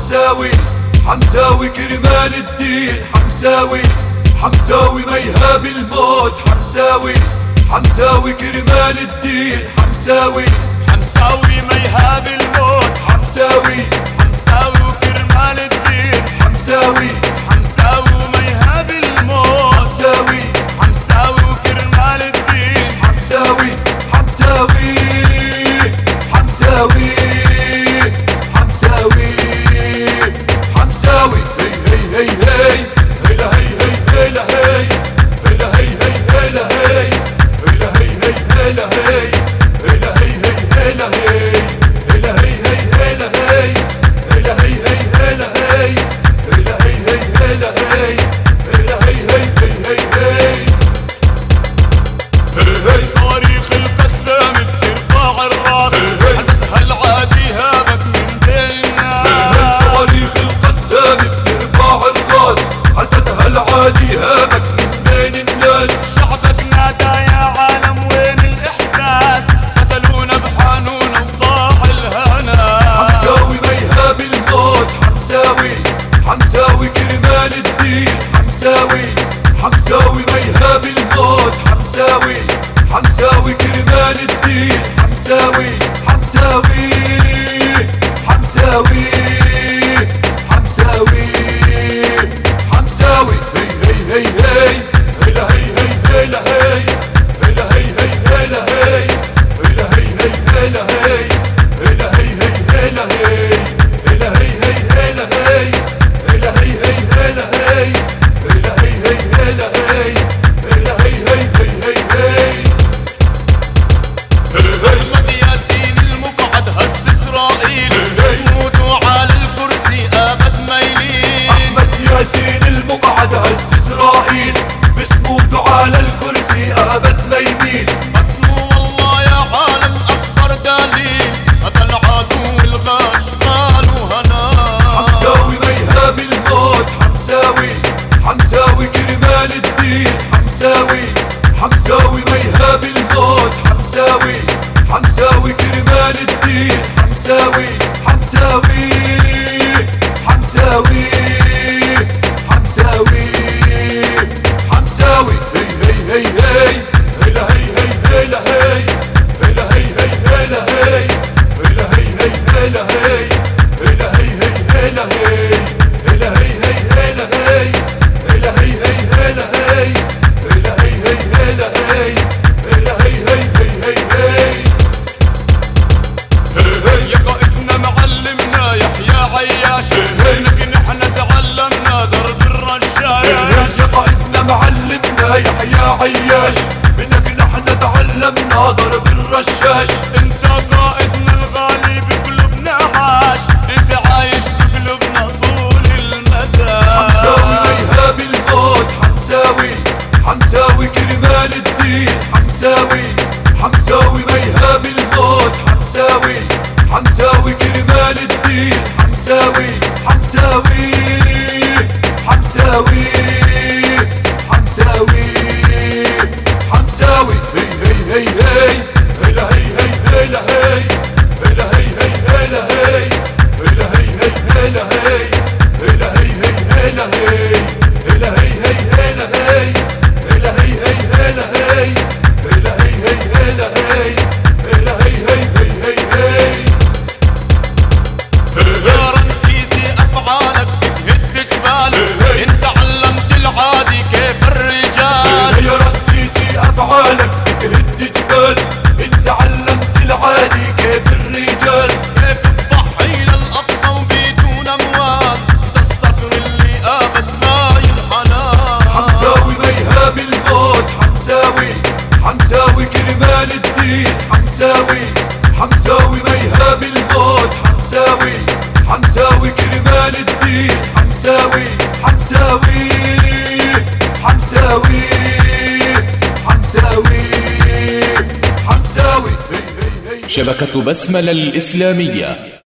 حمساوي حمساوي كرمال الدين، حمساوي حمساوي ما يهاب الموت، حمساوي حمساوي كرمال الدين، حمساوي حمساوي ما يهاب الموت، حمساوي حمساوي كرمال الدين، حمساوي حمساوي ما يهاب الموت، حمساوي حمساوي كرمال الدين، حمساوي حمساوي حمساوي حمساوي حمساوي هي هي هي هي هيلا هي هي هيلا هي هيلا هي هي هيلا هي هيلا هي هي هيلا هي هيلا هي هي هيلا هي هيلا هي هي هيلا هي هيلا هي هي هيلا هي هيلا هي هي هيلا هي هيلا هي هي هي هي صواريخ القسام بترفع الراس، حدثها العادي هابك من بين الناس، صواريخ القسام بترفع الراس، حدثها العادي هابك من بين الناس. شعبك نادى يا عالم وين الإحساس، قتلونا بحانون وضاع الهنا. حمساوي ما يهاب الموت، حمساوي حمساوي كرمال الدين، حمساوي حمساوي ما يهاب الموت، حمساوي حمساوي كرمال الدين، حمساوي حمساوي حمساوي حمساوي حمساوي هي هي هي هيلا هي هي هيلا هي هيلا هي هي هيلا هي هيلا هي هي هيلا هي هيلا هي هي هيلا هي هيلا هي هي هيلا هي هيلا هي هي هيلا هي هيلا هي هي هيلا هي هيلا هي هي هي هي أحمد ياسين المقعد هز إسرائيل، يموتوا على الكرسي أبد ما يلين. أحمد ياسين المقعد هز إسرائيل، بسموته على الكرسي أبد ما يميل. قتلوا والله يا عالم أكبر دليل، هذا العدو الغاش ماله هنا. حمساوي ما يهاب الموت، حمساوي حمساوي كرمال الدين، حمساوي حمساوي ما يهاب الموت، حمساوي حمساوي كرمال الدين، حمساوي حمساوي حمساوي حمساوي حمساوي هي هي هي هيلا هي هي هيلا هي هيلا هي هي هيلا هي هيلا هي هي هيلا هي هيلا هي هي هيلا هي هيلا هي هي هيلا هي هيلا هي هي هيلا هي هيلا هي هي هيلا هي هيلا هي هي هي يا قائدنا معلمنا يحيى عياش، منك نحن تعلمنا درب الرشاش. يا قائدنا معلمنا يحيى عياش، منك نحن تعلمنا ضرب الرشاش. انت قائدنا الغالي بقلوبنا عاش، انت عايش بقلوبنا طول المدى. حمساوي ما يهاب الموت، حمساوي حمساوي كرمال الدين، حمساوي حمساوي ما يهاب الموت، حمساوي حمساوي كرمال الدين، حمساوي حمساوي حمساوي حمساوي حمساوي هي هي هي هيلا هي هي هيلا هي هيلا هي هي هيلا هي هيلا هي هي هيلا هي هيلا هي هي هيلا هي هيلا هي هي هيلا هي هيلا هي هي هيلا هي هيلا هي هي هيلا هي هيلا هي هي هي يا رنكيزي أفعالك بتهد جبال، انت علمت العادي كيف الرجال. يا رئيسي أفعالك بتهد جبال، انت علمت العادي كيف الرجال. كيف تضحي للأقصى وبدون أموال، ده الصقر اللي أبد ما ينحنى. حمساوي ما يهاب الموت، حمساوي حمساوي كرمال الدين، حمساوي حمساوي ما يهاب الموت، حمساوي حمساوي كرمال الدين، حمساوي حمساوي حمساوي حمساوي حمساوي شبكة بسملة الإسلامية.